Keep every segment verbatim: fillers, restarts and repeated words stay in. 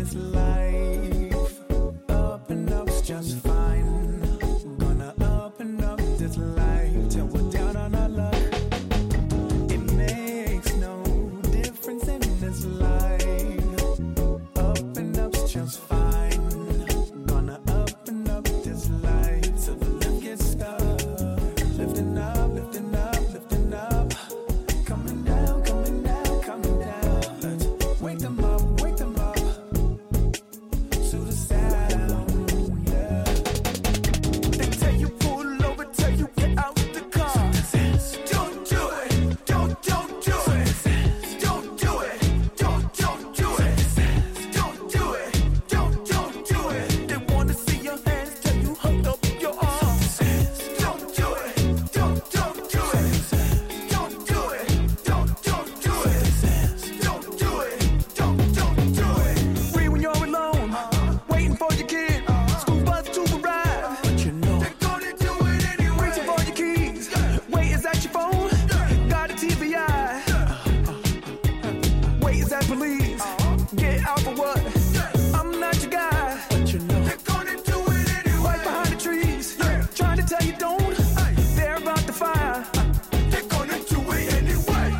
this life. Up and up's just fine. Gonna up and up this life till we're down on our luck. It makes no difference in this life. Up and up's just fine. Gonna up and up this life till the lift gets stuck. Lifting up, lifting up, lifting up. Coming down, coming down, coming down. Let's wake them up, wake them up to the sound, yeah. They tell you pull over, tell you get out the car. Don't do it, don't, don't do it. Don't do it, don't, don't do it. Don't do it, don't, don't do it. They wanna see your hands, tell you hold up your arms. Don't do it, don't, don't do it. Don't do it, don't, don't do it. Don't do it, don't, don't do it. Free when you're alone, waiting for your kid. School bus to arrive, but you know they're gonna do it anyway. Waiting for your keys, wait, is that your phone? Got a T V I, wait, is that police? Get out for what? I'm not your guy, but you know they're gonna do it anyway. Right behind the trees, trying to tell you don't. They're about to fire. They're gonna do it anyway.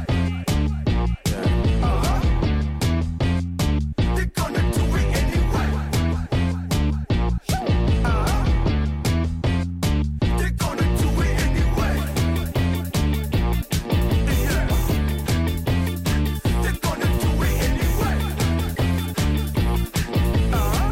Uh-huh. They're gonna do it anyway. Uh-huh. They're gonna do it anyway. Yeah. They're gonna do it anyway. Uh-huh.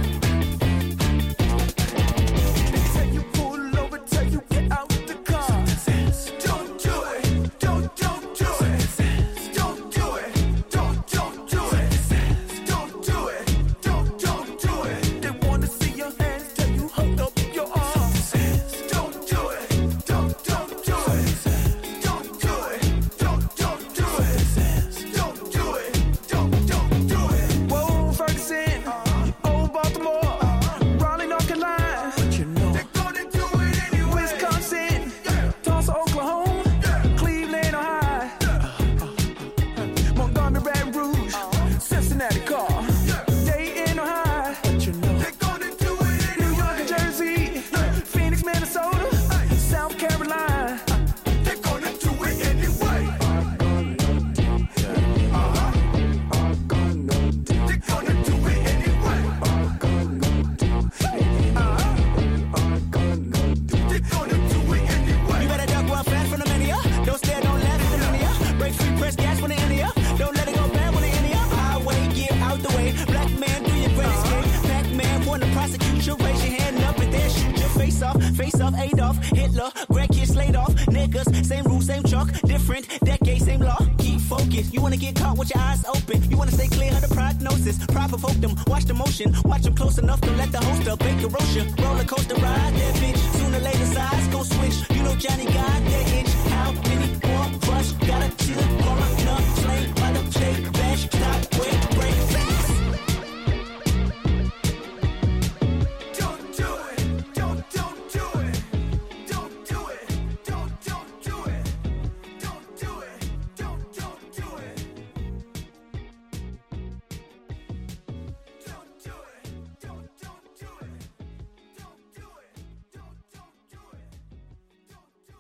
They tell you pull over, tell you get out the car. Don't do it, don't, don't do it. Don't do it, don't, don't do it. Don't do it, don't, don't do it. They wanna see your hands, tell you hold up your arms. Don't do it, don't, don't do it. Don't do it, don't, don't do it. Don't do it, don't, don't do it. Whoa, Ferguson, old Baltimore, Raleigh, North Carolina. But you know they're gonna do it anyway. Wisconsin, Tulsa, Oklahoma, Cleveland, Ohio, Montgomery, Baton Rouge, Cincinnati, car, Dayton, Ohio. But you know they're gonna do it anyway. New York and Jersey, Phoenix, Minnesota, South Carolina. They're gonna do it anyway. Uh-huh. They're gonna do it anyway. Uh-huh. They're gonna do it anyway. You better duck, run fast from the mania. Don't stare, don't laugh from the mania. Break free, press gas when they in here. Don't let it go bad when they in here. Highway, get out the way. Black man, do your great escape. Pac-Man, wanna prosecute you. Raise your hand up and then shoot your face off. Face off, Adolf, Hitler, grandkids slayed off. Niggas, same rules, same chalk. Different decade, same law. Keep focused. You wanna get caught with your eyes open. You wanna stay clear of the prognosis. Provoke them, watch the motion. Watch them close enough to let the host up. Bake a roasher. Roller coaster ride that bitch. Sooner or later, sides go switch. You know Johnny got that itch. How many more of us gotta chill? Corner, slang, by the state, bash, stop, wait.